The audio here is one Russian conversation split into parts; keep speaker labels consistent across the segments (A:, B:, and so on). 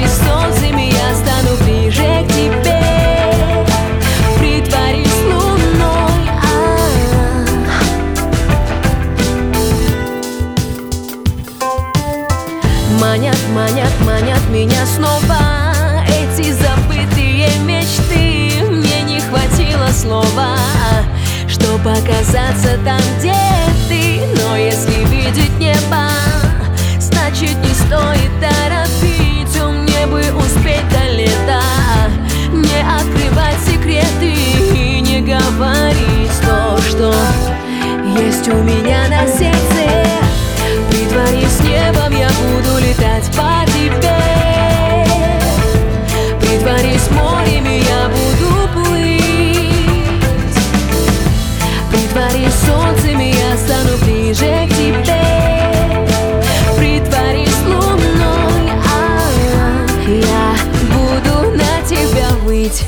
A: Притворись солнцем, и я стану ближе к тебе. Притворись луной. Манят, манят, манят меня снова эти забытые мечты. Мне не хватило слова, чтоб оказаться там, где ты. Но если видеть небо, значит не стоит торопить. Мне бы успеть до лета, не открывать секреты и не говорить то, что есть у меня на сердце. Притворись небом, я буду летать по тебе. Притворись морем, и я буду плыть. Притворись солнцем, и я стану ближе к тебе. Притворись луной, я буду на тебя выть.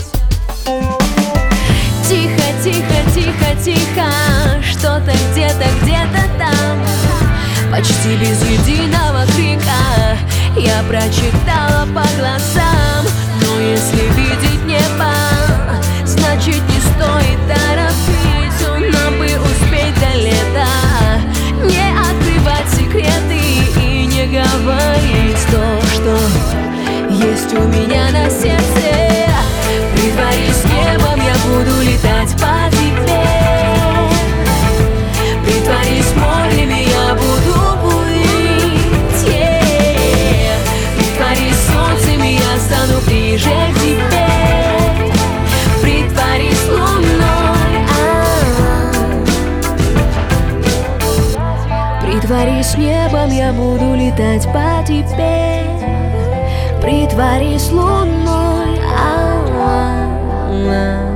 A: Тихо, тихо, тихо, тихо, что-то где-то, где-то там. Почти без единого крика я прочитала по глазам. Но если видеть небо, значит не стоит торопить. Нам бы успеть до лета, не открывать секреты и не говорить то, что есть у меня на сердце. Притворись небом, я буду летать по тебе. Притворись морем, и я буду плыть. Притворись солнцем, и я стану ближе к тебе. Притворись луной, притворись небом, я буду летать по тебе. Притворись луной,